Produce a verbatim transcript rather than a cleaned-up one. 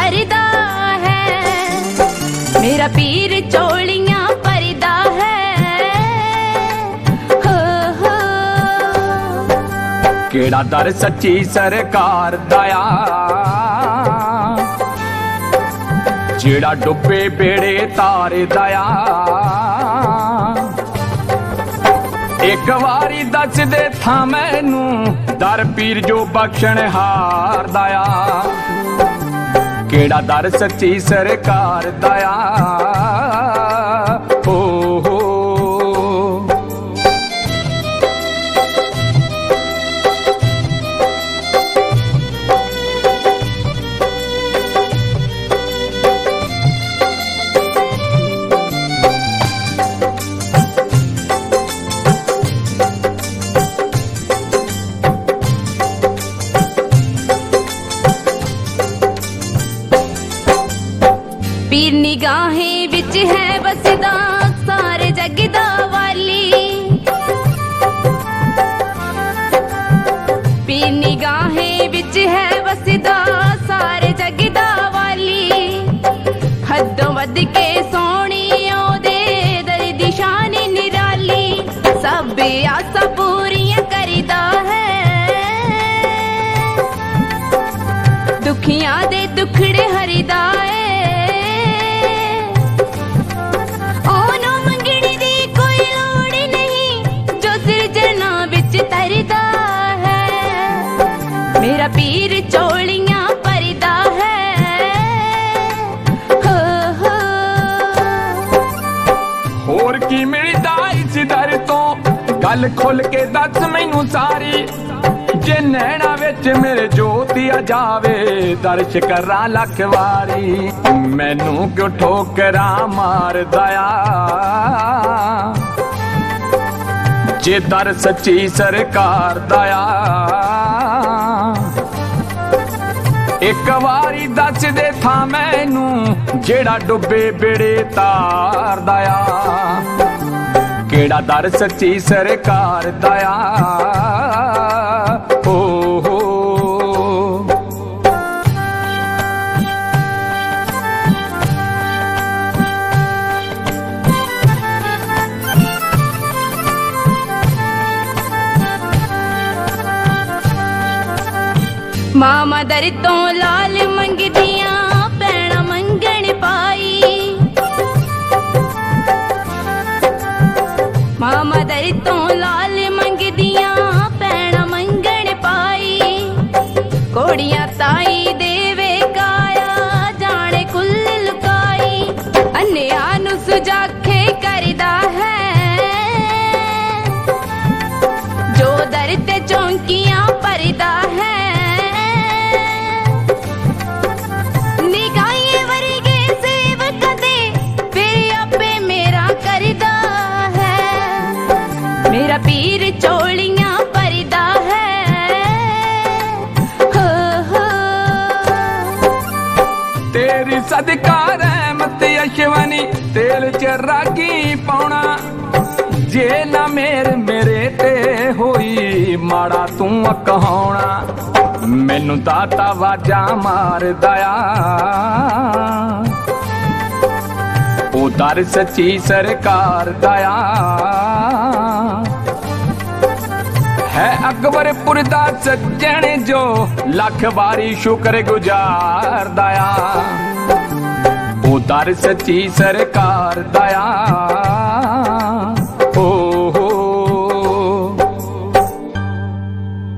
करदा है। मेरा पीर चोलियां भरदा है। हो हो केड़ा दर सच्ची सरकार दया, जेड़ा डुबे बेड़े तार दया। एक वारी दस दे था मैनू दर पीर जो बख्शण हार दया। केड़ा दर सच्ची सरकार दया। हो हो पीर निगाहें विच है बसदा सारे जग दा वाली। पीर निगाहें विच है बसदा सारे जग दा वाली। हदों वध के सोहणी ओदे दर दी शान निराली। सब आसां पूरियां करदा है, दुखियां दे दुखड़े हरदा है। मेरा पीर चोलियां भरदा है। हो हो होर की मिलदा इस दर तो गल खोल के दस मैनू सारी। जे नैना विच मेरे जोती आ जावे दर्श करा लख वारी। मैनू क्यों ठोकरा मार दया, जे दर सच्ची सरकार दया। एक वारी दस दे था मैनू जेड़ा डुबे बेड़े तार दया। केड़ा दर सच्ची सरकार दया। हो हो मामा दर तो लाल मंगदियां भैणां मंगण पाई। मामा दर तो लाल मंगदियां भैणां मंगण पाई। कोड़ियां ताई देवे काया जाने कुल लुकाई। अन्निया नू सुजाखे करदा है, जो दर ते चौंकियां भरदा है। मेरा पीर चोलियां भरदा है। हो हो तेरी सदका रहमत अशवनी तेल च रागी पाउणा। जे ना मेर मेरे ते होई माड़ा तू कहाउणा। मैनू दाता वाजा मार दया, ओ दर सच्ची सरकार दया। है अकबरपुर दा सज्जण जो लख बारी शुक्र गुजार दया। ओ दर सच्ची सरकार दया।